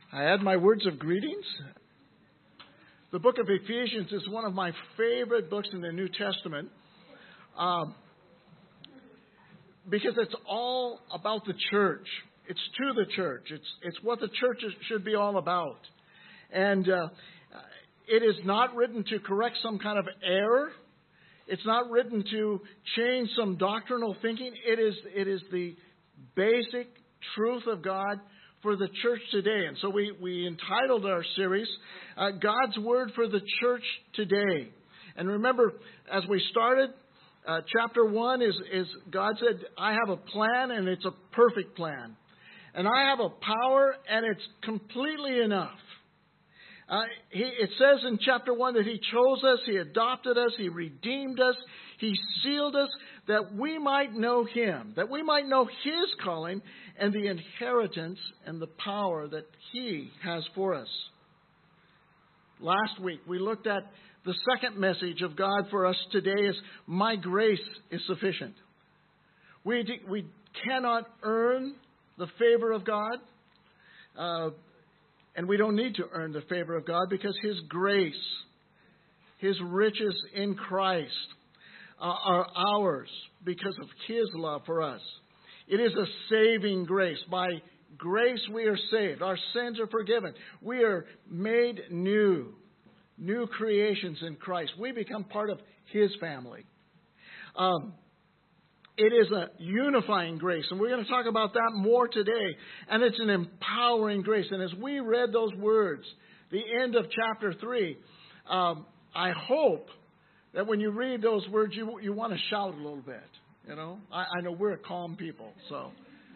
I add my words of greetings. The book of Ephesians is one of my favorite books in the New Testament because it's all about the church. It's to the church. It's what the church should be all about. And it is not written to correct some kind of error. It's not written to change some doctrinal thinking. It is the basic truth of God for the church today. And so we entitled our series, God's Word for the Church Today. And remember, as we started, chapter 1 is God said, I have a plan and it's a perfect plan. And I have a power and it's completely enough. It says in chapter 1 that He chose us, He adopted us, He redeemed us, He sealed us, that we might know Him, that we might know His calling and the inheritance and the power that He has for us. Last week we looked at the second message of God for us today is, my grace is sufficient. We cannot earn the favor of God. And we don't need to earn the favor of God because His grace, His riches in Christ are ours because of His love for us. It is a saving grace. By grace we are saved. Our sins are forgiven. We are made new creations in Christ. We become part of His family. It is a unifying grace, and we're going to talk about that more today. And it's an empowering grace. And as we read those words, the end of chapter 3, I hope that when you read those words, you want to shout a little bit. You know, I know we're a calm people, so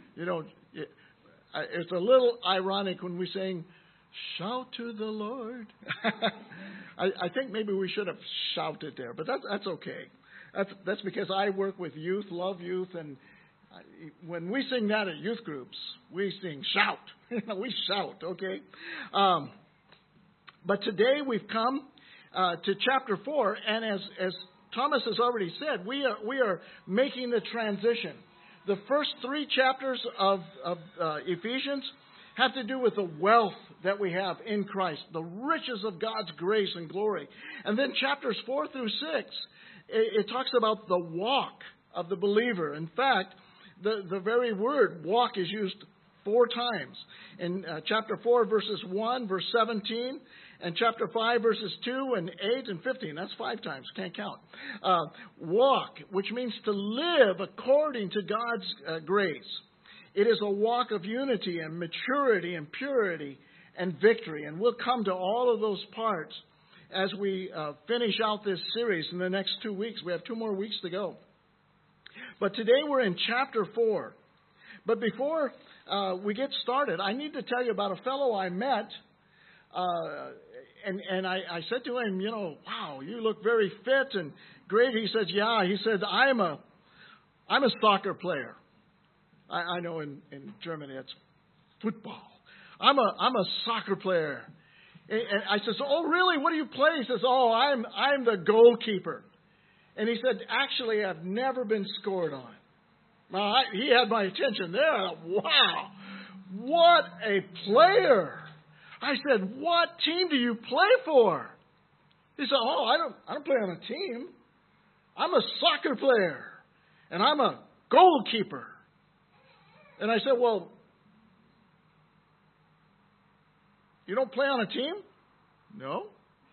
it's a little ironic when we sing, "Shout to the Lord." I think maybe we should have shouted there, but that's okay. That's because I work with youth, love youth, and when we sing that at youth groups, we sing shout. We shout, okay? But today we've come to chapter 4, and as Thomas has already said, we are making the transition. The first 3 chapters of Ephesians have to do with the wealth that we have in Christ, the riches of God's grace and glory. And then chapters 4 through 6, it talks about the walk of the believer. In fact, the very word walk is used 4 times. In chapter 4, verses 1, verse 17, and chapter 5, verses 2 and 8 and 15. That's 5 times. Can't count. Walk, which means to live according to God's grace. It is a walk of unity and maturity and purity and victory. And we'll come to all of those parts as we finish out this series in the next 2 weeks. We have 2 more weeks to go. But today we're in chapter 4. But before we get started, I need to tell you about a fellow I met. And I said to him, wow, you look very fit and great. He said, yeah. He said, I'm a soccer player. I know in Germany it's football. I'm a soccer player. And I said, oh, really? What do you play? He says, oh, I'm the goalkeeper. And he said, actually, I've never been scored on. Now, he had my attention there. Wow, what a player. I said, what team do you play for? He said, oh, I don't play on a team. I'm a soccer player, and I'm a goalkeeper. And I said, well, you don't play on a team? No.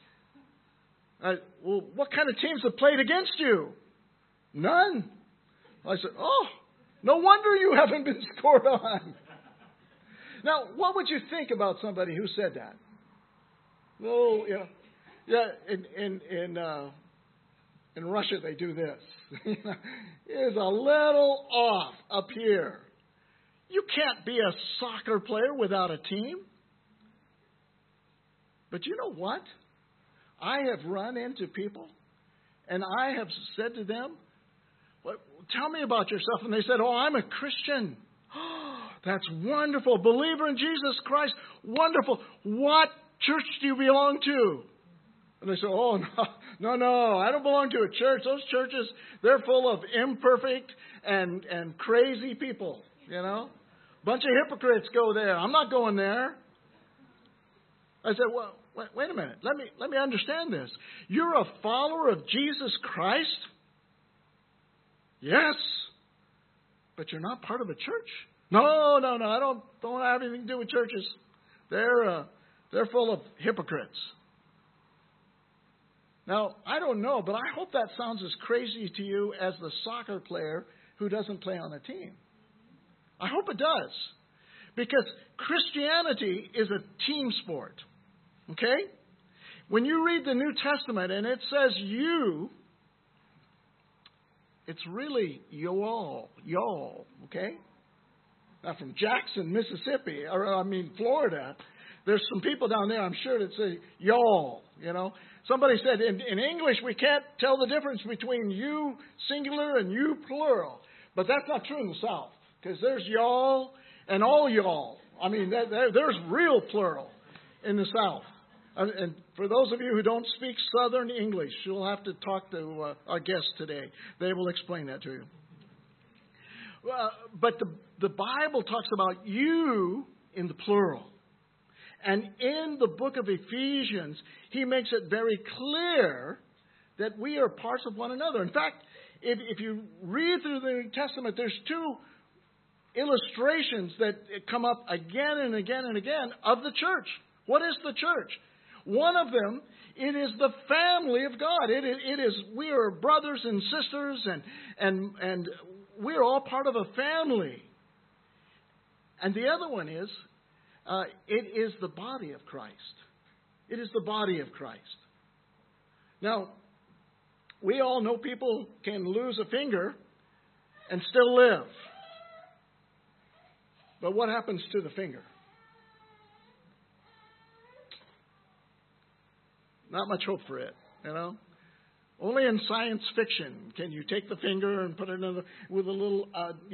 Well, what kind of teams have played against you? None. I said, oh, no wonder you haven't been scored on. Now, what would you think about somebody who said that? Oh, in Russia they do this. It's a little off up here. You can't be a soccer player without a team. But you know what? I have run into people, and I have said to them, well, tell me about yourself. And they said, oh, I'm a Christian. Oh, that's wonderful. Believer in Jesus Christ. Wonderful. What church do you belong to? And they said, oh, no, I don't belong to a church. Those churches, they're full of imperfect and crazy people, Bunch of hypocrites go there. I'm not going there. I said, well, wait a minute. Let me understand this. You're a follower of Jesus Christ? Yes. But you're not part of a church? No. I don't have anything to do with churches. They're full of hypocrites. Now, I don't know, but I hope that sounds as crazy to you as the soccer player who doesn't play on a team. I hope it does. Because Christianity is a team sport. Okay? When you read the New Testament and it says you, it's really y'all. Okay? Now from Jackson, Mississippi, Florida, there's some people down there, I'm sure, that say y'all, Somebody said in English we can't tell the difference between you singular and you plural. But that's not true in the South. Because there's y'all and all y'all. There's real plural in the South. And for those of you who don't speak Southern English, you'll have to talk to our guests today. They will explain that to you. But the Bible talks about you in the plural. And in the book of Ephesians, he makes it very clear that we are parts of one another. In fact, if you read through the New Testament, there's two illustrations that come up again and again and again of the church. What is the church? One of them, it is the family of God. It is we are brothers and sisters, and we're all part of a family. And the other one is, it is the body of Christ. It is the body of Christ. Now, we all know people can lose a finger and still live. But what happens to the finger? Not much hope for it, Only in science fiction can you take the finger and put it with a little,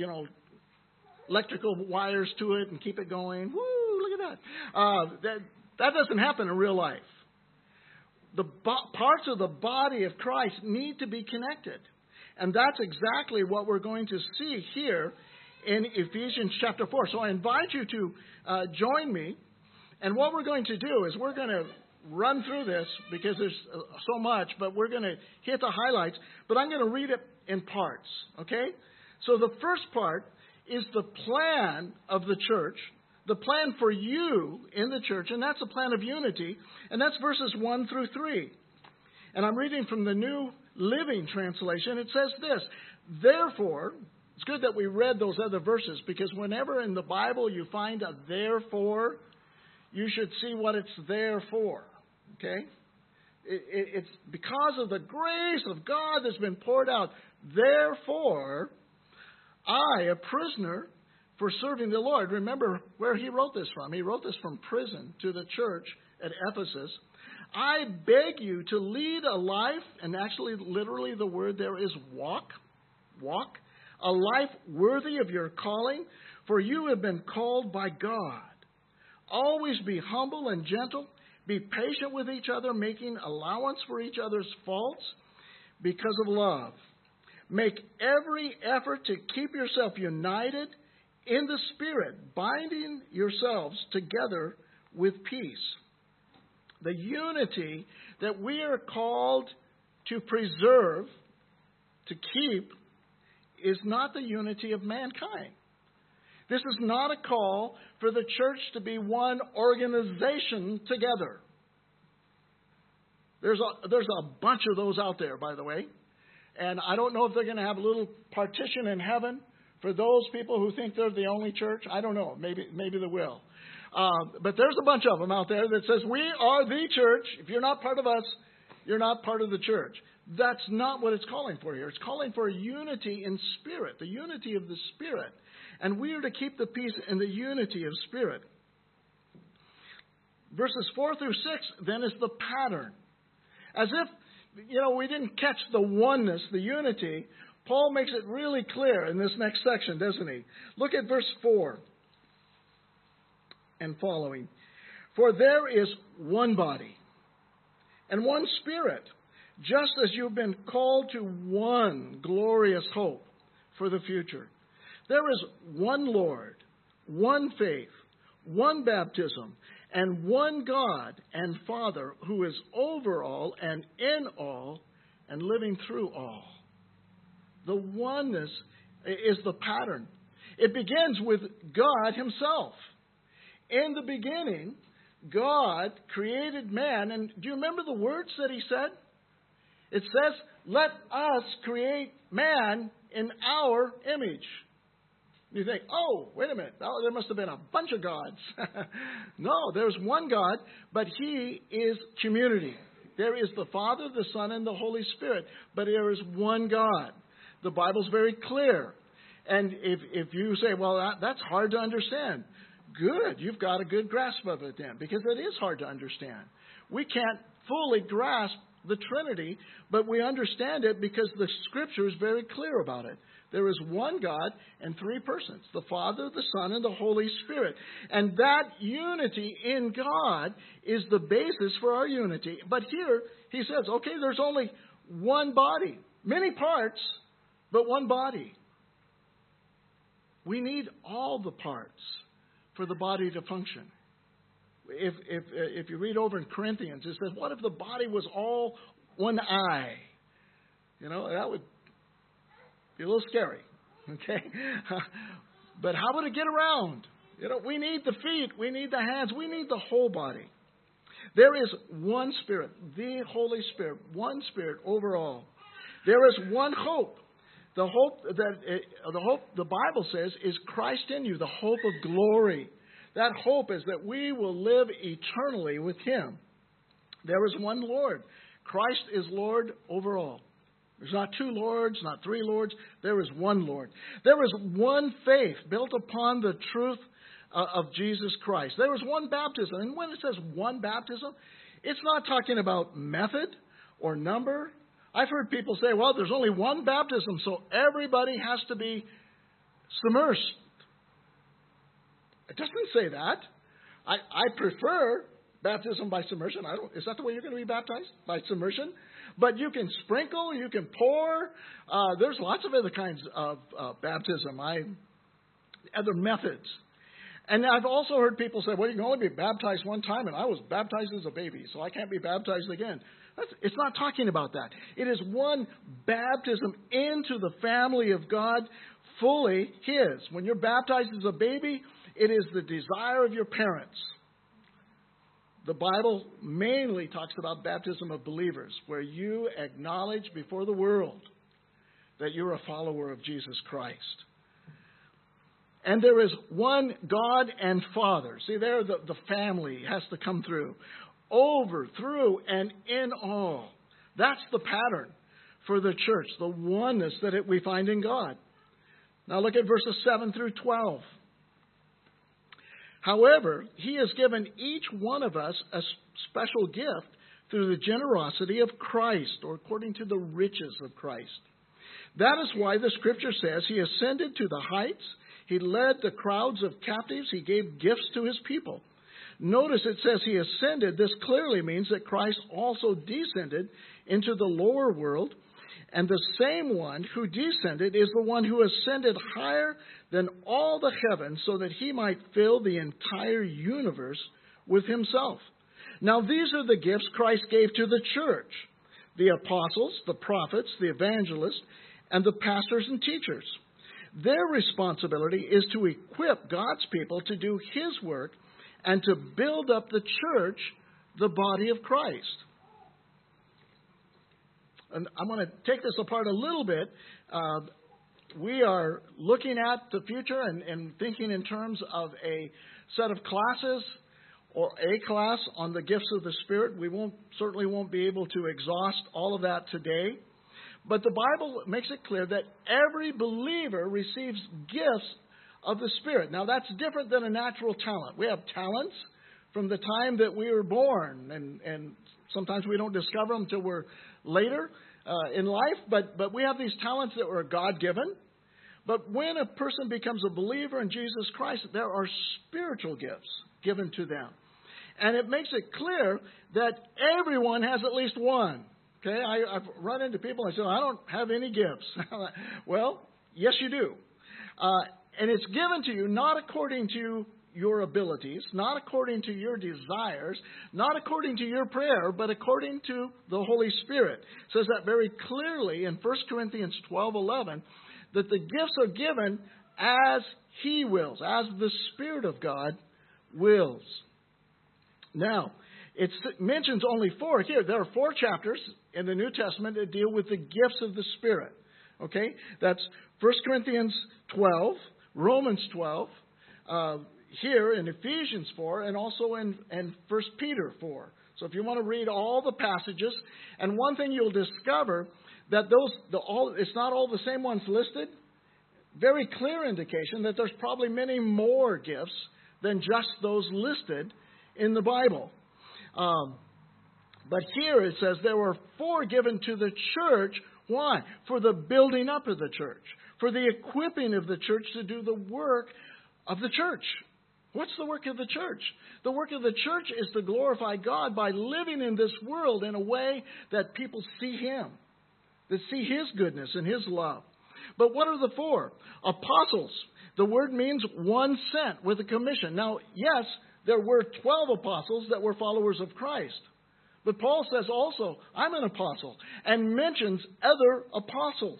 electrical wires to it and keep it going. Woo, look at that. That doesn't happen in real life. The parts of the body of Christ need to be connected. And that's exactly what we're going to see here in Ephesians chapter 4. So I invite you to join me. And what we're going to do is we're going to run through this because there's so much, but we're going to hit the highlights. But I'm going to read it in parts, okay? So the first part is the plan of the church, the plan for you in the church, and that's a plan of unity, and that's verses 1 through 3. And I'm reading from the New Living Translation. It says this, therefore, it's good that we read those other verses, because whenever in the Bible you find a therefore, you should see what it's there for, okay? It's because of the grace of God that's been poured out. Therefore, I, a prisoner for serving the Lord. Remember where he wrote this from. He wrote this from prison to the church at Ephesus. I beg you to lead a life, and actually literally the word there is walk, a life worthy of your calling, for you have been called by God. Always be humble and gentle. Be patient with each other, making allowance for each other's faults because of love. Make every effort to keep yourself united in the Spirit, binding yourselves together with peace. The unity that we are called to preserve, to keep, is not the unity of mankind. This is not a call for the church to be one organization together. There's a bunch of those out there, by the way. And I don't know if they're going to have a little partition in heaven for those people who think they're the only church. I don't know. Maybe they will. But there's a bunch of them out there that says, we are the church. If you're not part of us, you're not part of the church. That's not what it's calling for here. It's calling for unity in spirit, the unity of the Spirit. And we are to keep the peace in the unity of spirit. Verses 4 through 6 then is the pattern. As if, we didn't catch the oneness, the unity. Paul makes it really clear in this next section, doesn't he? Look at verse 4 and following. For there is one body and one Spirit, just as you've been called to one glorious hope for the future. There is one Lord, one faith, one baptism, and one God and Father who is over all and in all and living through all. The oneness is the pattern. It begins with God himself. In the beginning, God created man. And do you remember the words that he said? It says, let us create man in our image. You think, oh, wait a minute. Oh, there must have been a bunch of gods. No, there's one God, but he is community. There is the Father, the Son, and the Holy Spirit. But there is one God. The Bible's very clear. And if you say, well, that's hard to understand. Good. You've got a good grasp of it then, because it is hard to understand. We can't fully grasp the Trinity, but we understand it because the Scripture is very clear about it. There is one God and three persons, the Father, the Son, and the Holy Spirit. And that unity in God is the basis for our unity. But here he says, okay, there's only one body, many parts, but one body. We need all the parts for the body to function. If you read over in Corinthians, it says, what if the body was all one eye? You know, that would be a little scary. Okay? But how would it get around? You know, we need the feet, we need the hands, we need the whole body. There is one Spirit, the Holy Spirit, one Spirit overall. There is one hope. The hope the Bible says is Christ in you, the hope of glory. That hope is that we will live eternally with him. There is one Lord. Christ is Lord over all. There's not two Lords, not three Lords. There is one Lord. There is one faith built upon the truth of Jesus Christ. There is one baptism. And when it says one baptism, it's not talking about method or number. I've heard people say, well, there's only one baptism, so everybody has to be submersed. It doesn't say that. I prefer baptism by submersion. Is that the way you're going to be baptized? By submersion? But you can sprinkle, you can pour. There's lots of other kinds of baptism, other methods. And I've also heard people say, well, you can only be baptized one time, and I was baptized as a baby, so I can't be baptized again. It's not talking about that. It is one baptism into the family of God, fully his. When you're baptized as a baby, it is the desire of your parents. The Bible mainly talks about baptism of believers, where you acknowledge before the world that you're a follower of Jesus Christ. And there is one God and Father. See, there the family has to come through. Over, through, and in all. That's the pattern for the church, the oneness that we find in God. Now look at verses 7 through 12. However, he has given each one of us a special gift through the generosity of Christ, or according to the riches of Christ. That is why the Scripture says he ascended to the heights, he led the crowds of captives, he gave gifts to his people. Notice it says he ascended. This clearly means that Christ also descended into the lower world. And the same one who descended is the one who ascended higher than all the heavens so that he might fill the entire universe with himself. Now these are the gifts Christ gave to the church: the apostles, the prophets, the evangelists, and the pastors and teachers. Their responsibility is to equip God's people to do his work and to build up the church, the body of Christ. And I'm going to take this apart a little bit. We are looking at the future and thinking in terms of a set of classes or a class on the gifts of the Spirit. We certainly won't be able to exhaust all of that today. But the Bible makes it clear that every believer receives gifts of the Spirit. Now, that's different than a natural talent. We have talents from the time that we were born, and sometimes we don't discover them until we're later in life. But we have these talents that were God-given. But when a person becomes a believer in Jesus Christ, there are spiritual gifts given to them. And it makes it clear that everyone has at least one. Okay, I've run into people and I say, I don't have any gifts. Well, yes, you do. And it's given to you not according to your abilities, not according to your desires, not according to your prayer, but according to the Holy Spirit. It says that very clearly in 1 Corinthians 12:11, that the gifts are given as He wills, as the Spirit of God wills. Now, it mentions only 4 here. There are 4 chapters in the New Testament that deal with the gifts of the Spirit. Okay? That's 1 Corinthians 12, Romans 12, here in Ephesians 4, and also in 1 Peter 4. So if you want to read all the passages, and one thing you'll discover, that it's not all the same ones listed. Very clear indication that there's probably many more gifts than just those listed in the Bible. But here it says there were 4 given to the church. Why? For the building up of the church. For the equipping of the church to do the work of the church. What's the work of the church? The work of the church is to glorify God by living in this world in a way that people see Him, that see His goodness and His love. But what are the 4? Apostles. The word means one sent with a commission. Now, yes, there were 12 apostles that were followers of Christ. But Paul says also, I'm an apostle, and mentions other apostles.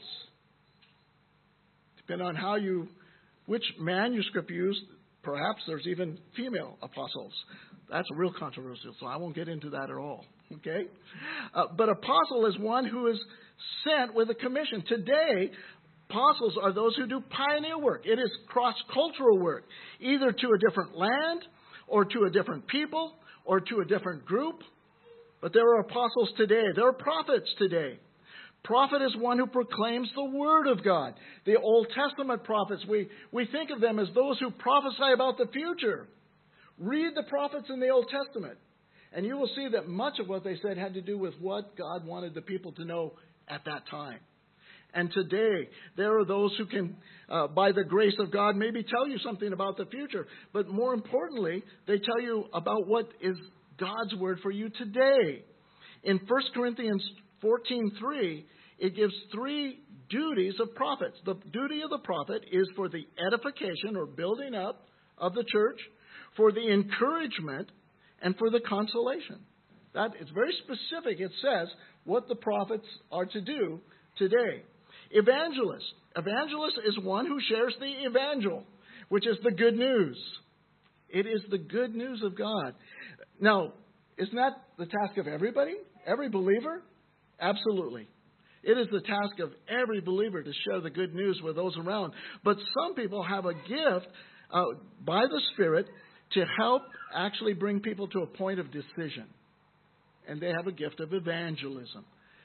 Depending on which manuscript you use, perhaps there's even female apostles. That's real controversial, so I won't get into that at all. Okay? But apostle is one who is sent with a commission. Today, apostles are those who do pioneer work. It is cross-cultural work, either to a different land, or to a different people, or to a different group. But there are apostles today. There are prophets today. Prophet is one who proclaims the Word of God. The Old Testament prophets, we think of them as those who prophesy about the future. Read the prophets in the Old Testament, and you will see that much of what they said had to do with what God wanted the people to know at that time. And today, there are those who can, by the grace of God, maybe tell you something about the future. But more importantly, they tell you about what is God's Word for you today. In 1 Corinthians 14:3, it gives 3 duties of prophets. The duty of the prophet is for the edification or building up of the church, for the encouragement, and for the consolation. That is very specific. It says what the prophets are to do today. Evangelist. Evangelist is one who shares the evangel, which is the good news. It is the good news of God. Now, isn't that the task of everybody? Every believer? Absolutely. It is the task of every believer to share the good news with those around. But some people have a gift by the Spirit to help actually bring people to a point of decision. And they have a gift of evangelism.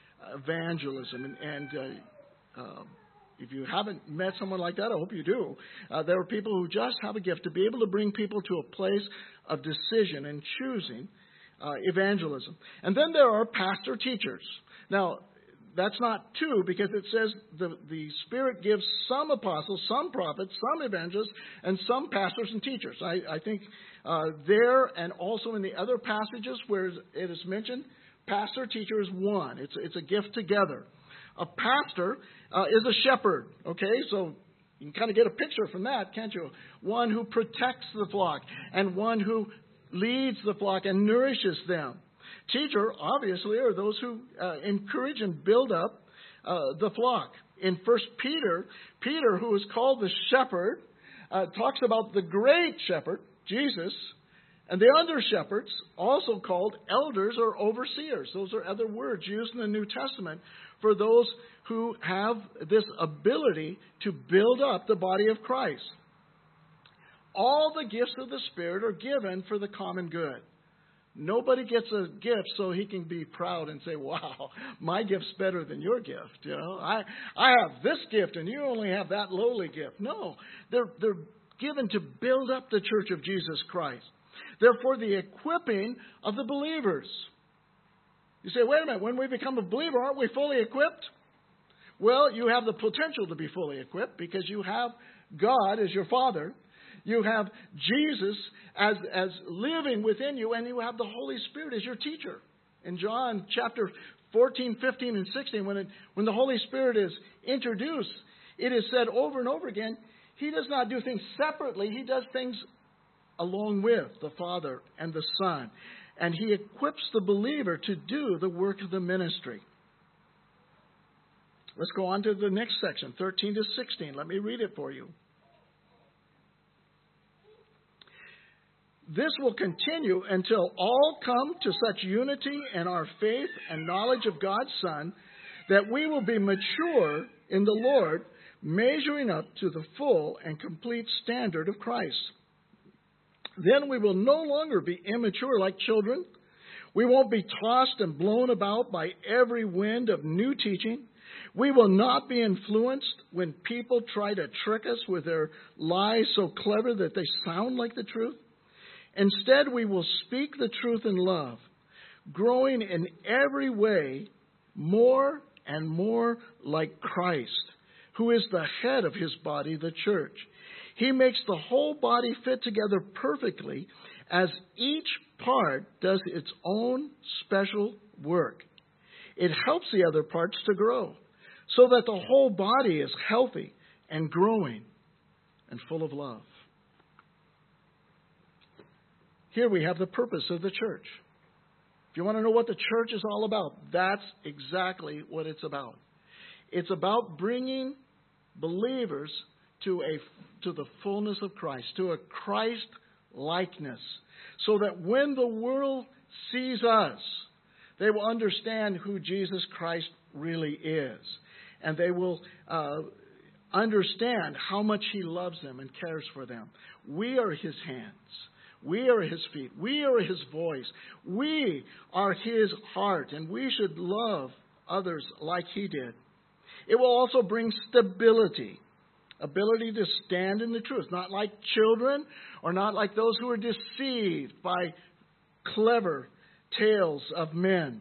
If you haven't met someone like that, I hope you do. There are people who just have a gift to be able to bring people to a place of decision and choosing evangelism. And then there are pastor teachers. Now, that's not 2, because it says the Spirit gives some apostles, some prophets, some evangelists, and some pastors and teachers. I think there and also in the other passages where it is mentioned, pastor, teacher is one. It's a gift together. A pastor is a shepherd. Okay, so you can kind of get a picture from that, can't you? One who protects the flock and one who leads the flock and nourishes them. Teacher, obviously, are those who encourage and build up the flock. In 1 Peter, who is called the shepherd, talks about the great shepherd, Jesus, and the under shepherds, also called elders or overseers. Those are other words used in the New Testament for those who have this ability to build up the body of Christ. All the gifts of the Spirit are given for the common good. Nobody gets a gift so he can be proud and say, wow, my gift's better than your gift. You know, I have this gift and you only have that lowly gift. No, they're given to build up the church of Jesus Christ. Therefore, the equipping of the believers. You say, wait a minute, when we become a believer, aren't we fully equipped? Well, you have the potential to be fully equipped because you have God as your Father. You have Jesus as living within you, and you have the Holy Spirit as your teacher. In John chapter 14, 15, and 16, when the Holy Spirit is introduced, it is said over and over again, He does not do things separately. He does things along with the Father and the Son, and He equips the believer to do the work of the ministry. Let's go on to the next section, 13 to 16. Let me read it for you. This will continue until all come to such unity in our faith and knowledge of God's Son that we will be mature in the Lord, measuring up to the full and complete standard of Christ. Then we will no longer be immature like children. We won't be tossed and blown about by every wind of new teaching. We will not be influenced when people try to trick us with their lies so clever that they sound like the truth. Instead, we will speak the truth in love, growing in every way more and more like Christ, who is the head of His body, the church. He makes the whole body fit together perfectly as each part does its own special work. It helps the other parts to grow so that the whole body is healthy and growing and full of love. Here we have the purpose of the church. If you want to know what the church is all about, that's exactly what it's about. It's about bringing believers to the fullness of Christ, to a Christ likeness, so that when the world sees us, they will understand who Jesus Christ really is, and they will understand how much He loves them and cares for them. We are His hands. We are His feet. We are His voice. We are His heart, and we should love others like He did. It will also bring stability, ability to stand in the truth, not like children or not like those who are deceived by clever tales of men.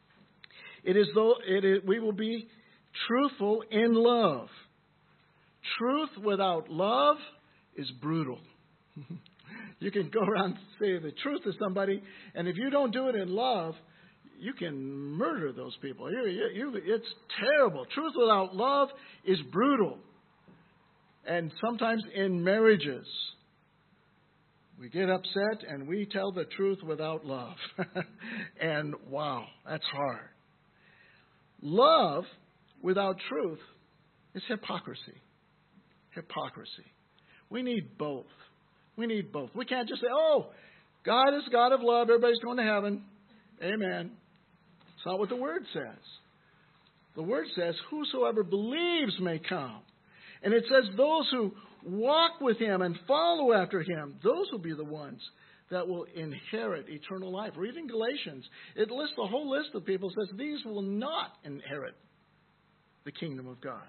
We will be truthful in love. Truth without love is brutal. You can go around and say the truth to somebody, and if you don't do it in love, you can murder those people. It's terrible. Truth without love is brutal. And sometimes in marriages, we get upset and we tell the truth without love. And wow, that's hard. Love without truth is hypocrisy. Hypocrisy. We need both. We need both. We can't just say, oh, God is God of love. Everybody's going to heaven. Amen. It's not what the Word says. The Word says, whosoever believes may come. And it says those who walk with Him and follow after Him, those will be the ones that will inherit eternal life. Reading Galatians, it lists a whole list of people. It says these will not inherit the kingdom of God.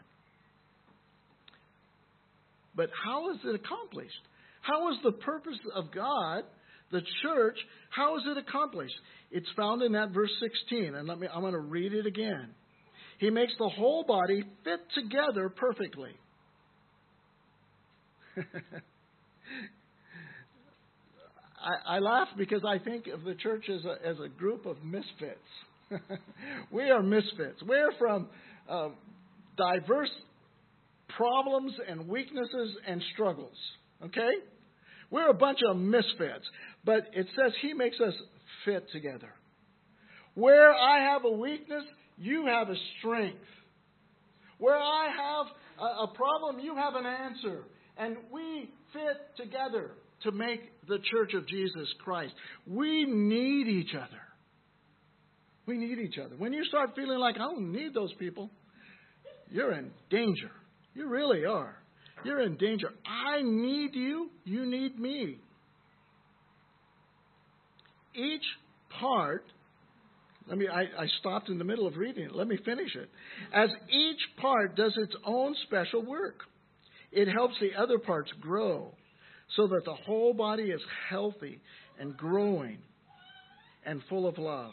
But how is it accomplished? How is the purpose of God, the church, how is it accomplished? It's found in that verse 16. And I'm going to read it again. He makes the whole body fit together perfectly. I laugh because I think of the church as a group of misfits. We are misfits. We're from diverse problems and weaknesses and struggles. Okay? We're a bunch of misfits. But it says He makes us fit together. Where I have a weakness, you have a strength. Where I have a problem, you have an answer. And we fit together to make the church of Jesus Christ. We need each other. We need each other. When you start feeling like, I don't need those people, you're in danger. You really are. You're in danger. I need you. You need me. Each part, I stopped in the middle of reading it. Let me finish it. As each part does its own special work, it helps the other parts grow so that the whole body is healthy and growing and full of love.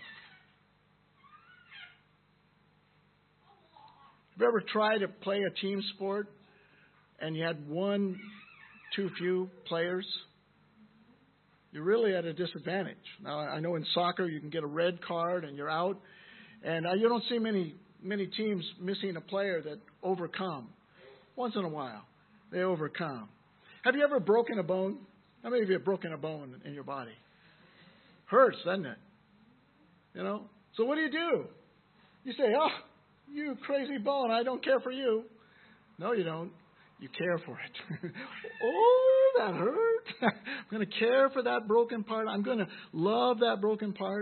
Have you ever tried to play a team sport and you had too few players? You're really at a disadvantage. Now, I know in soccer you can get a red card and you're out. And you don't see many teams missing a player that overcome. Once in a while, they overcome. Have you ever broken a bone? How many of you have broken a bone in your body? Hurts, doesn't it? You know? So what do? You say, oh, you crazy bone, I don't care for you. No, you don't. You care for it. Oh, that hurt. I'm going to care for that broken part. I'm going to love that broken part.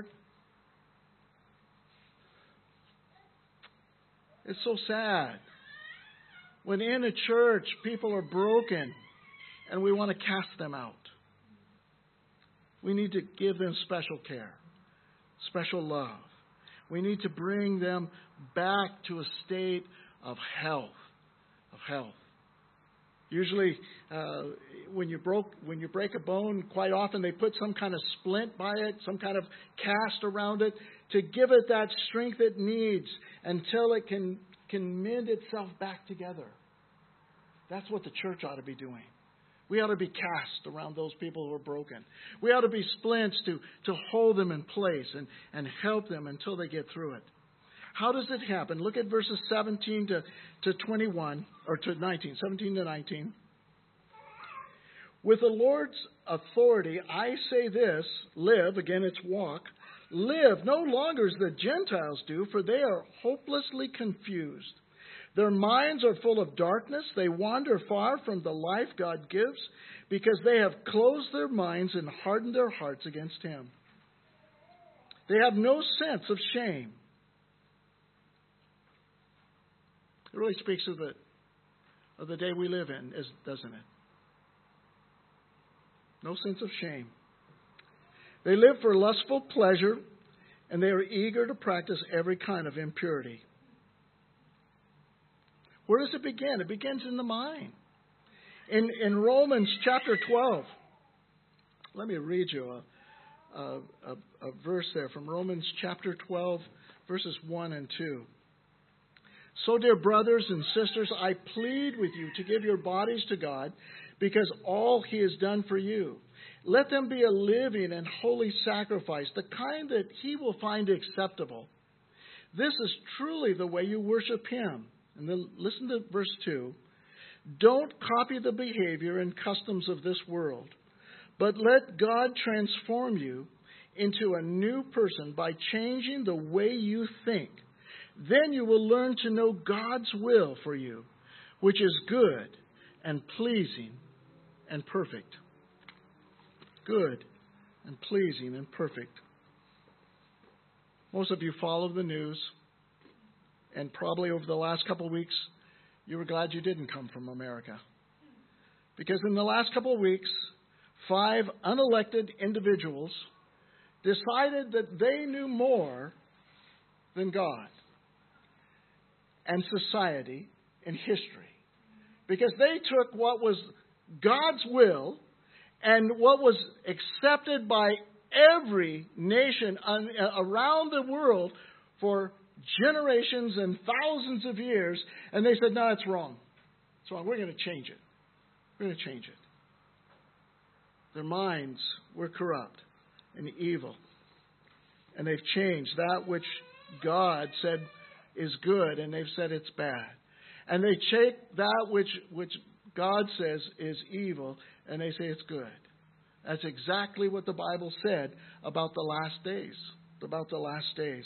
It's so sad when in a church people are broken and we want to cast them out. We need to give them special care, special love. We need to bring them back to a state of health. Usually, when you break a bone, quite often they put some kind of splint by it, some kind of cast around it to give it that strength it needs until it can mend itself back together. That's what the church ought to be doing. We ought to be cast around those people who are broken. We ought to be splints to hold them in place and help them until they get through it. How does it happen? Look at verses 17 to 21, or to 19, 17 to 19. With the Lord's authority, I say this, live, again it's walk, live no longer as the Gentiles do, for they are hopelessly confused. Their minds are full of darkness. They wander far from the life God gives because they have closed their minds and hardened their hearts against Him. They have no sense of shame. It really speaks of the day we live in, doesn't it? No sense of shame. They live for lustful pleasure, and they are eager to practice every kind of impurity. Where does it begin? It begins in the mind. In Romans chapter 12, let me read you a verse there from Romans chapter 12, verses 1 and 2. So, dear brothers and sisters, I plead with you to give your bodies to God because all He has done for you. Let them be a living and holy sacrifice, the kind that He will find acceptable. This is truly the way you worship Him. And then listen to verse 2. Don't copy the behavior and customs of this world, but let God transform you into a new person by changing the way you think. Then you will learn to know God's will for you, which is good and pleasing and perfect. Good and pleasing and perfect. Most of you follow the news, and probably over the last couple of weeks, you were glad you didn't come from America. Because in the last couple of weeks, 5 unelected individuals decided that they knew more than God and society and history. Because they took what was God's will and what was accepted by every nation around the world for generations and thousands of years, and they said, no, it's wrong. It's wrong. We're going to change it. We're going to change it. Their minds were corrupt and evil, and they've changed that which God said is good, and they've said it's bad. And they take that which God says is evil, and they say it's good. That's exactly what the Bible said about the last days. About the last days.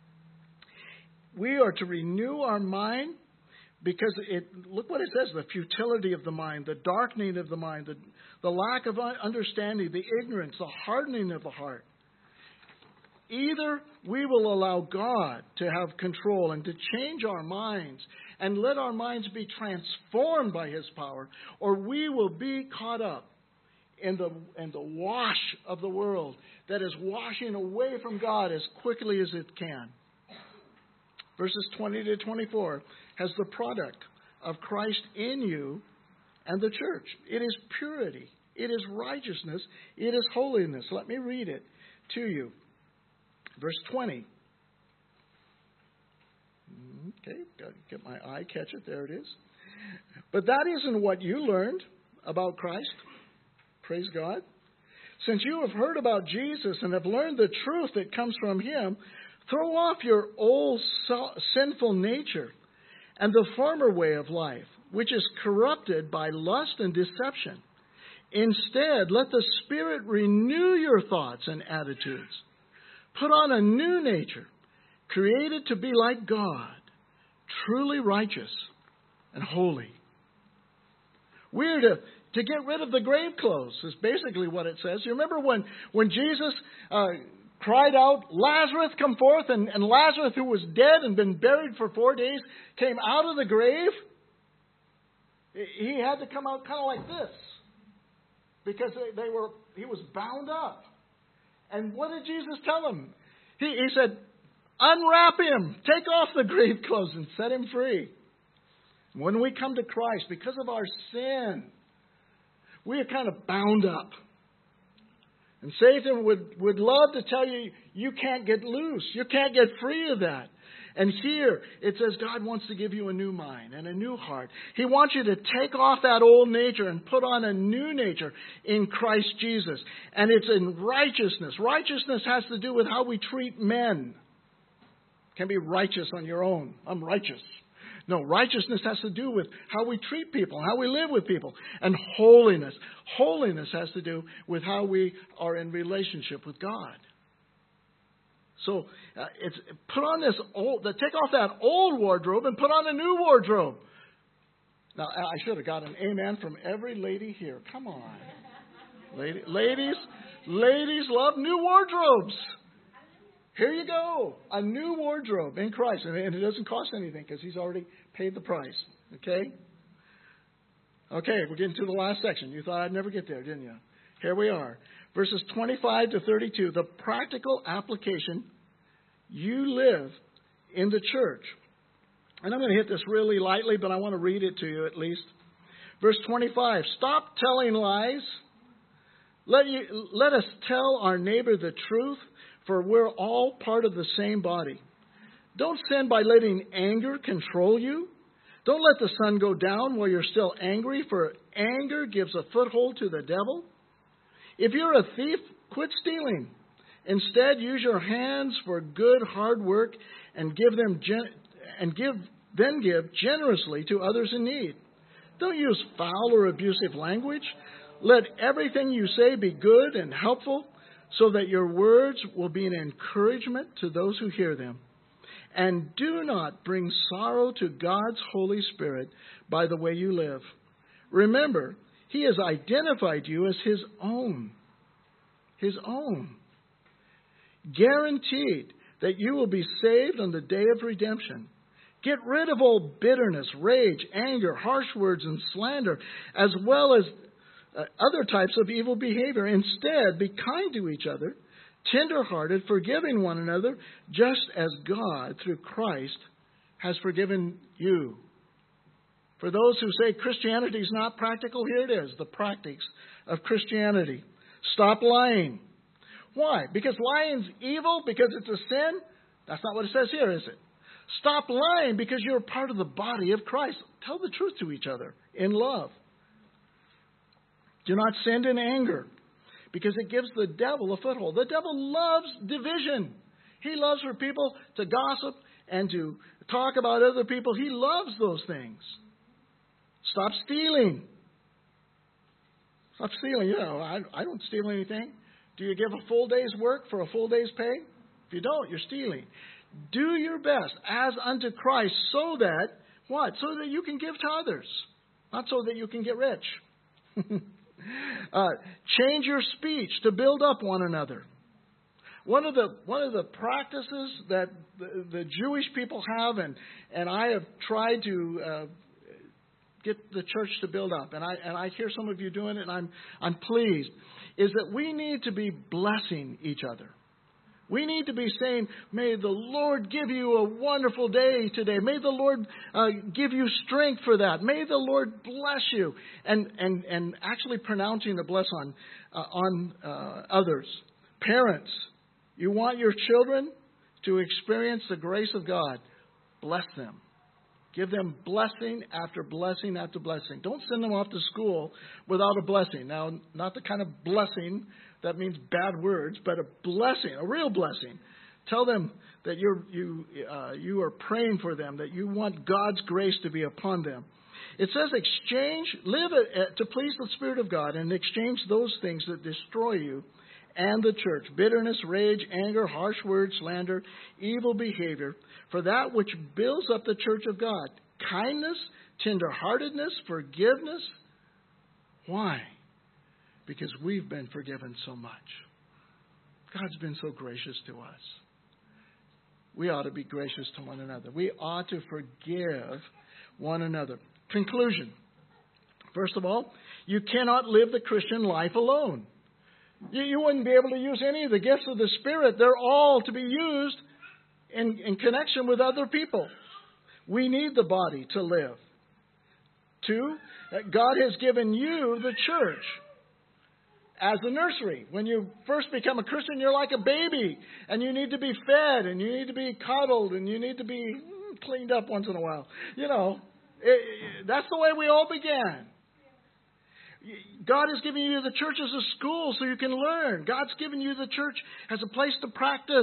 We are to renew our mind because look what it says, the futility of the mind, the darkening of the mind, the lack of understanding, the ignorance, the hardening of the heart. Either we will allow God to have control and to change our minds and let our minds be transformed by His power, or we will be caught up in the wash of the world that is washing away from God as quickly as it can. Verses 20 to 24 has the product of Christ in you and the church. It is purity. It is righteousness. It is holiness. Let me read it to you. Verse 20. Okay, got to get my eye, catch it. There it is. But that isn't what you learned about Christ. Praise God. Since you have heard about Jesus and have learned the truth that comes from Him, throw off your old sinful nature and the former way of life, which is corrupted by lust and deception. Instead, let the Spirit renew your thoughts and attitudes. Put on a new nature, created to be like God, truly righteous and holy. We're to get rid of the grave clothes, is basically what it says. You remember when Jesus cried out, Lazarus, come forth, and Lazarus, who was dead and been buried for 4 days, came out of the grave? He had to come out kind of like this, because he was bound up. And what did Jesus tell him? He said, unwrap him, take off the grave clothes and set him free. When we come to Christ, because of our sin, we are kind of bound up. And Satan would love to tell you, you can't get loose. You can't get free of that. And here it says God wants to give you a new mind and a new heart. He wants you to take off that old nature and put on a new nature in Christ Jesus. And it's in righteousness. Righteousness has to do with how we treat men. Can be righteous on your own. I'm righteous. No, righteousness has to do with how we treat people, how we live with people. And holiness. Holiness has to do with how we are in relationship with God. So it's put on this take off that old wardrobe and put on a new wardrobe. Now, I should have got an amen from every lady here. Come on. Ladies love new wardrobes. Here you go. A new wardrobe in Christ. And it doesn't cost anything because He's already paid the price. Okay? Okay, we're getting to the last section. You thought I'd never get there, didn't you? Here we are. Verses 25 to 32. The practical application. You live in the church. And I'm going to hit this really lightly, but I want to read it to you at least. Verse 25. Stop telling lies. Let us tell our neighbor the truth, for we're all part of the same body. Don't sin by letting anger control you. Don't let the sun go down while you're still angry, for anger gives a foothold to the devil. If you're a thief, quit stealing. Instead, use your hands for good, hard work, and give generously to others in need. Don't use foul or abusive language. Let everything you say be good and helpful, so that your words will be an encouragement to those who hear them. And do not bring sorrow to God's Holy Spirit by the way you live. Remember, He has identified you as His own. His own. Guaranteed that you will be saved on the day of redemption. Get rid of all bitterness, rage, anger, harsh words, and slander, as well as other types of evil behavior. Instead, be kind to each other, tender-hearted, forgiving one another, just as God, through Christ, has forgiven you. For those who say Christianity is not practical, here it is, the practice of Christianity. Stop lying. Why? Because lying's evil? Because it's a sin? That's not what it says here, is it? Stop lying because you're part of the body of Christ. Tell the truth to each other in love. Do not sin in anger, because it gives the devil a foothold. The devil loves division. He loves for people to gossip and to talk about other people. He loves those things. Stop stealing. Stop stealing. I don't steal anything. Do you give a full day's work for a full day's pay? If you don't, you're stealing. Do your best as unto Christ, so that, what? So that you can give to others. Not so that you can get rich. Change your speech to build up one another. One of the practices that the Jewish people have, and I have tried to get the church to build up, and I hear some of you doing it, and I'm pleased, is that we need to be blessing each other. We need to be saying, may the Lord give you a wonderful day today. May the Lord give you strength for that. May the Lord bless you. And actually pronouncing the bless on others. Parents, you want your children to experience the grace of God. Bless them. Give them blessing after blessing after blessing. Don't send them off to school without a blessing. Now, not the kind of blessing that means bad words, but a blessing, a real blessing. Tell them that you are praying for them, that you want God's grace to be upon them. It says live to please the Spirit of God and exchange those things that destroy you and the church: bitterness, rage, anger, harsh words, slander, evil behavior, for that which builds up the church of God. Kindness, tenderheartedness, forgiveness. Why? Because we've been forgiven so much. God's been so gracious to us. We ought to be gracious to one another. We ought to forgive one another. Conclusion. First of all, you cannot live the Christian life alone. You wouldn't be able to use any of the gifts of the Spirit. They're all to be used in connection with other people. We need the body to live. 2, that God has given you the church as a nursery. When you first become a Christian, you're like a baby, and you need to be fed, and you need to be cuddled, and you need to be cleaned up once in a while. That's the way we all began. God has given you the church as a school so you can learn. God's given you the church as a place to practice.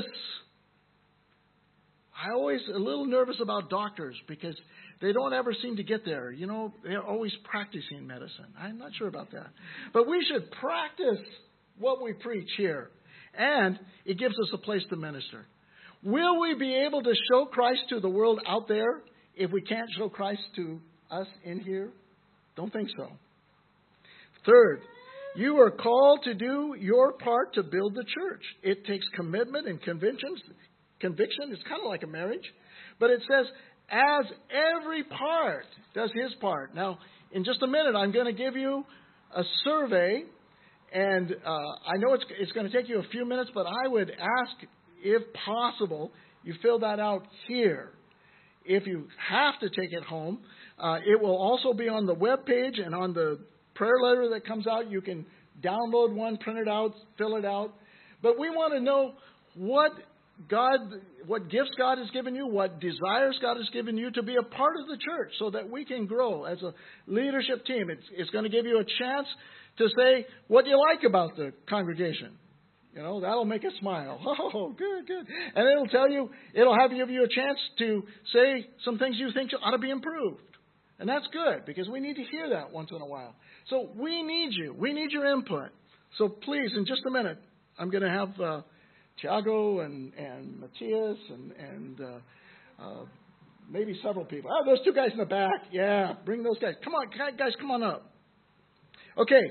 I'm always a little nervous about doctors because they don't ever seem to get there. They're always practicing medicine. I'm not sure about that. But we should practice what we preach here. And it gives us a place to minister. Will we be able to show Christ to the world out there if we can't show Christ to us in here? Don't think so. Third, you are called to do your part to build the church. It takes commitment and conviction. It's kind of like a marriage. But it says, as every part does his part. Now, in just a minute, I'm going to give you a survey. And I know it's going to take you a few minutes, but I would ask, if possible, you fill that out here. If you have to take it home, it will also be on the web page and on the prayer letter that comes out. You can download one, print it out, fill it out. But we want to know what gifts God has given you, what desires God has given you to be a part of the church so that we can grow as a leadership team. It's going to give you a chance to say what you like about the congregation. That'll make us smile. Oh, good. And it'll have you a chance to say some things you think ought to be improved. And that's good because we need to hear that once in a while. So we need you. We need your input. So please, in just a minute, I'm going to have Tiago and Matthias and maybe several people. Oh, those 2 guys in the back. Yeah, bring those guys. Come on, guys, come on up. Okay.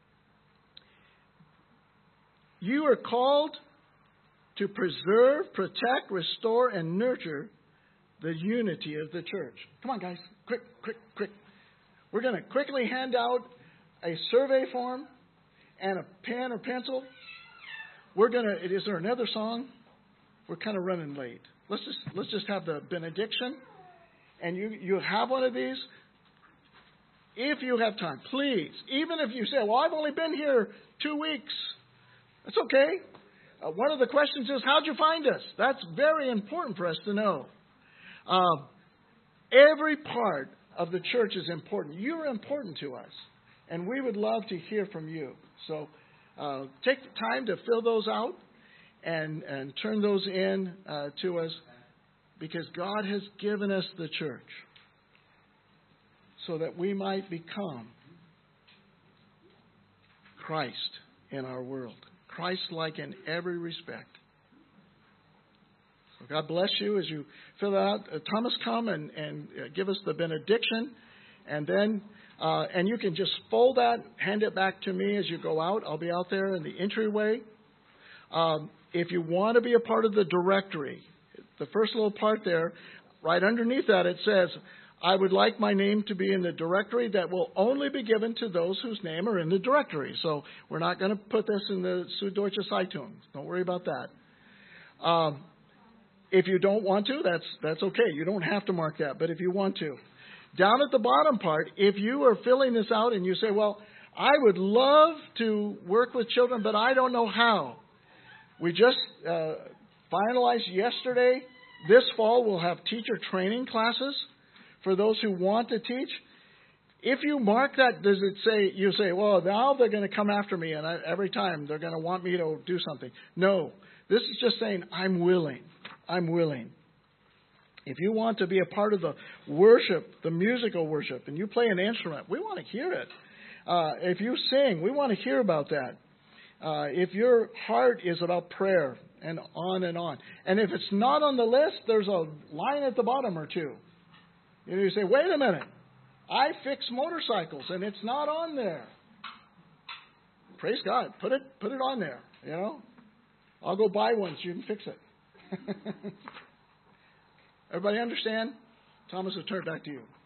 You are called to preserve, protect, restore, and nurture the unity of the church. Come on, guys. Quick. We're going to quickly hand out a survey form and a pen or pencil. Is there another song? We're kind of running late. Let's just have the benediction. And you have one of these. If you have time, please. Even if you say, well, I've only been here 2 weeks. That's okay. One of the questions is, how'd you find us? That's very important for us to know. Every part of the church is important. You're important to us. And we would love to hear from you. So take the time to fill those out and turn those in to us, because God has given us the church so that we might become Christ in our world. Christ-like in every respect. So God bless you as you fill it out. Thomas, come and give us the benediction. And then and you can just fold that, hand it back to me as you go out. I'll be out there in the entryway. If you want to be a part of the directory, the first little part there, right underneath that, it says, I would like my name to be in the directory that will only be given to those whose name are in the directory. So we're not going to put this in the Süddeutsche Zeitung. Don't worry about that. If you don't want to, that's okay. You don't have to mark that. But if you want to, down at the bottom part, if you are filling this out and you say, well, I would love to work with children, but I don't know how. We just finalized yesterday. This fall we'll have teacher training classes for those who want to teach. If you mark that, does it say, you say, well, now they're going to come after me and every time they're going to want me to do something. No, this is just saying I'm willing. I'm willing. If you want to be a part of the worship, the musical worship, and you play an instrument, we want to hear it. If you sing, we want to hear about that. If your heart is about prayer, and on and on. And if it's not on the list, there's a line at the bottom or two. You say, wait a minute, I fix motorcycles, and it's not on there. Praise God. Put it on there, I'll go buy one so you can fix it. Everybody understand? Thomas, I'll turn it back to you.